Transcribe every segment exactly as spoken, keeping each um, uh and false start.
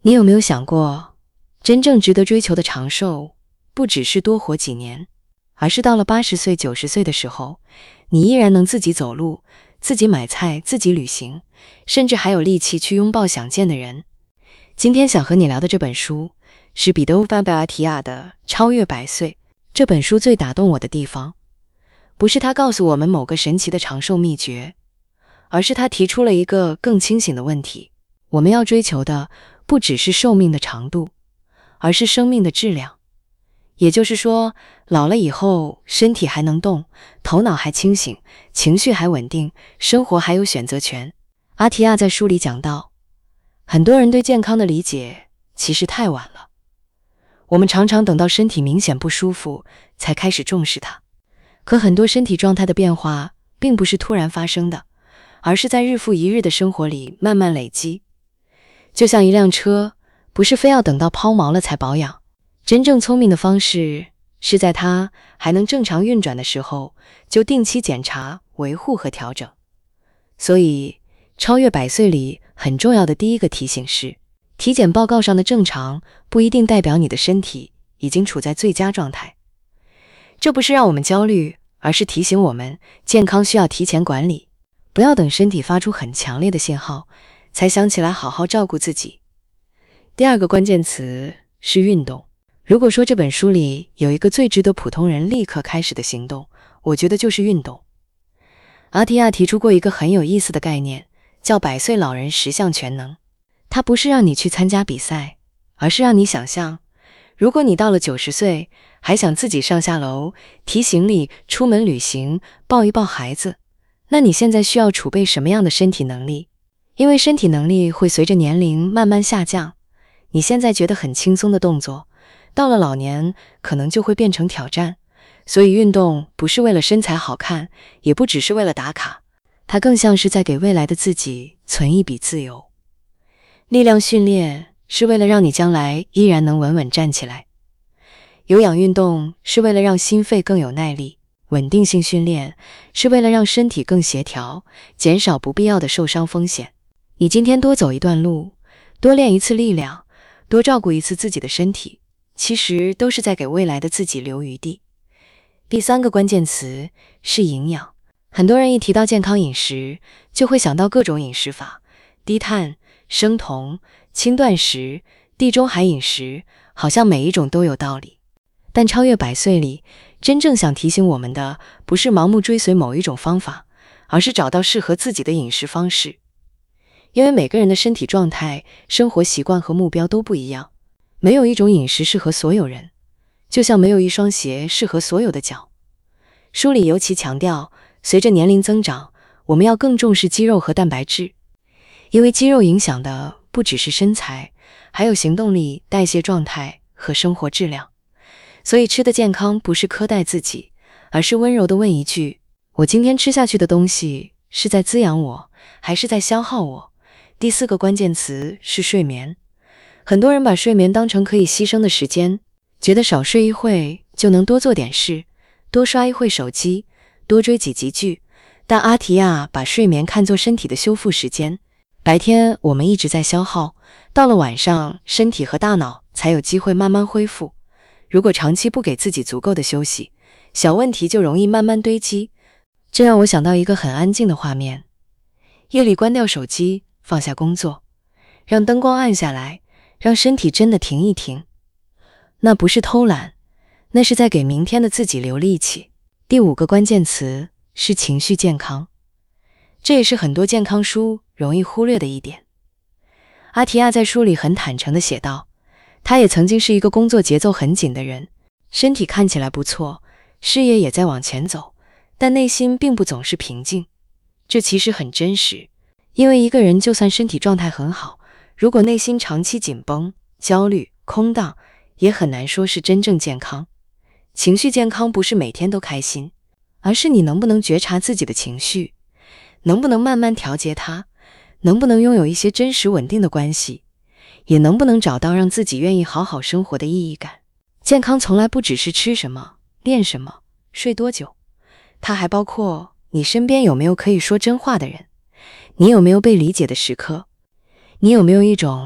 你有没有想过，真正值得追求的长寿，不只是多活几年，而是到了八十岁、九十岁的时候，你依然能自己走路，自己买菜，自己旅行，甚至还有力气去拥抱想见的人。今天想和你聊的这本书，是彼得·巴贝阿提亚的《超越百岁》。这本书最打动我的地方，不是他告诉我们某个神奇的长寿秘诀，而是他提出了一个更清醒的问题：我们要追求的不只是寿命的长度，而是生命的质量。也就是说，老了以后，身体还能动，头脑还清醒，情绪还稳定，生活还有选择权。阿提亚在书里讲到，很多人对健康的理解其实太晚了，我们常常等到身体明显不舒服才开始重视它。可很多身体状态的变化并不是突然发生的，而是在日复一日的生活里慢慢累积。就像一辆车，不是非要等到抛锚了才保养，真正聪明的方式是在它还能正常运转的时候，就定期检查、维护和调整。所以，超越百岁里很重要的第一个提醒是，体检报告上的正常不一定代表你的身体已经处在最佳状态。这不是让我们焦虑，而是提醒我们，健康需要提前管理，不要等身体发出很强烈的信号，才想起来好好照顾自己。第二个关键词是运动。如果说这本书里有一个最值得普通人立刻开始的行动，我觉得就是运动。阿提亚提出过一个很有意思的概念，叫百岁老人十项全能。它不是让你去参加比赛，而是让你想象，如果你到了九十岁，还想自己上下楼、提行李、出门旅行、抱一抱孩子，那你现在需要储备什么样的身体能力？因为身体能力会随着年龄慢慢下降，你现在觉得很轻松的动作，到了老年可能就会变成挑战。所以运动不是为了身材好看，也不只是为了打卡，它更像是在给未来的自己存一笔自由。力量训练是为了让你将来依然能稳稳站起来，有氧运动是为了让心肺更有耐力，稳定性训练是为了让身体更协调，减少不必要的受伤风险。你今天多走一段路，多练一次力量，多照顾一次自己的身体，其实都是在给未来的自己留余地。第三个关键词是营养。很多人一提到健康饮食，就会想到各种饮食法，低碳、生酮、轻断食、地中海饮食，好像每一种都有道理。但超越百岁里，真正想提醒我们的，不是盲目追随某一种方法，而是找到适合自己的饮食方式。因为每个人的身体状态、生活习惯和目标都不一样，没有一种饮食适合所有人，就像没有一双鞋适合所有的脚。书里尤其强调，随着年龄增长，我们要更重视肌肉和蛋白质，因为肌肉影响的不只是身材，还有行动力、代谢状态和生活质量。所以吃的健康不是苛待自己，而是温柔地问一句，我今天吃下去的东西是在滋养我，还是在消耗我？第四个关键词是睡眠。很多人把睡眠当成可以牺牲的时间，觉得少睡一会就能多做点事，多刷一会手机，多追几集剧。但阿提亚把睡眠看作身体的修复时间。白天我们一直在消耗，到了晚上，身体和大脑才有机会慢慢恢复。如果长期不给自己足够的休息，小问题就容易慢慢堆积。这让我想到一个很安静的画面，夜里关掉手机，放下工作，让灯光暗下来，让身体真的停一停。那不是偷懒，那是在给明天的自己留力气。第五个关键词是情绪健康，这也是很多健康书容易忽略的一点。阿提亚在书里很坦诚地写道，他也曾经是一个工作节奏很紧的人，身体看起来不错，事业也在往前走，但内心并不总是平静。这其实很真实，因为一个人就算身体状态很好，如果内心长期紧绷、焦虑、空荡，也很难说是真正健康。情绪健康不是每天都开心，而是你能不能觉察自己的情绪，能不能慢慢调节它，能不能拥有一些真实稳定的关系，也能不能找到让自己愿意好好生活的意义感。健康从来不只是吃什么、练什么、睡多久，它还包括你身边有没有可以说真话的人，你有没有被理解的时刻，你有没有一种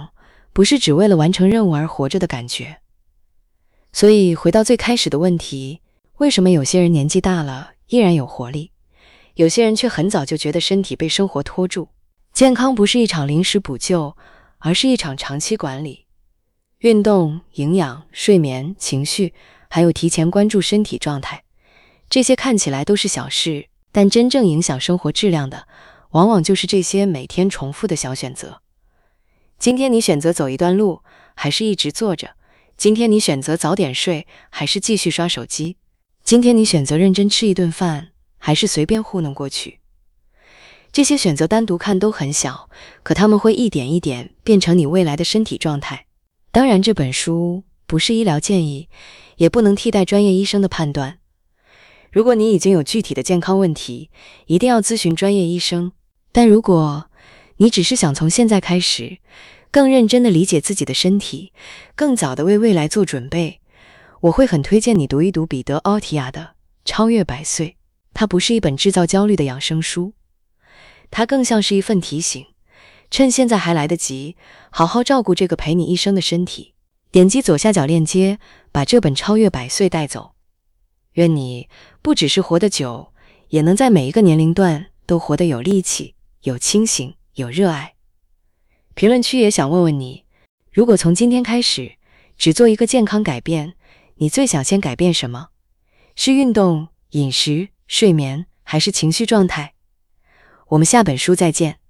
不是只为了完成任务而活着的感觉。所以回到最开始的问题，为什么有些人年纪大了依然有活力，有些人却很早就觉得身体被生活拖住？健康不是一场临时补救，而是一场长期管理。运动、营养、睡眠、情绪，还有提前关注身体状态，这些看起来都是小事，但真正影响生活质量的，往往就是这些每天重复的小选择。今天你选择走一段路，还是一直坐着？今天你选择早点睡，还是继续刷手机？今天你选择认真吃一顿饭，还是随便糊弄过去？这些选择单独看都很小，可它们会一点一点变成你未来的身体状态。当然，这本书不是医疗建议，也不能替代专业医生的判断。如果你已经有具体的健康问题，一定要咨询专业医生。但如果你只是想从现在开始，更认真地理解自己的身体，更早地为未来做准备，我会很推荐你读一读彼得·奥提亚的《超越百岁》。它不是一本制造焦虑的养生书，它更像是一份提醒，趁现在还来得及，好好照顾这个陪你一生的身体。点击左下角链接，把这本《超越百岁》带走。愿你不只是活得久，也能在每一个年龄段都活得有力气、有清醒、有热爱。评论区也想问问你，如果从今天开始只做一个健康改变，你最想先改变什么？是运动、饮食、睡眠，还是情绪状态？我们下本书再见。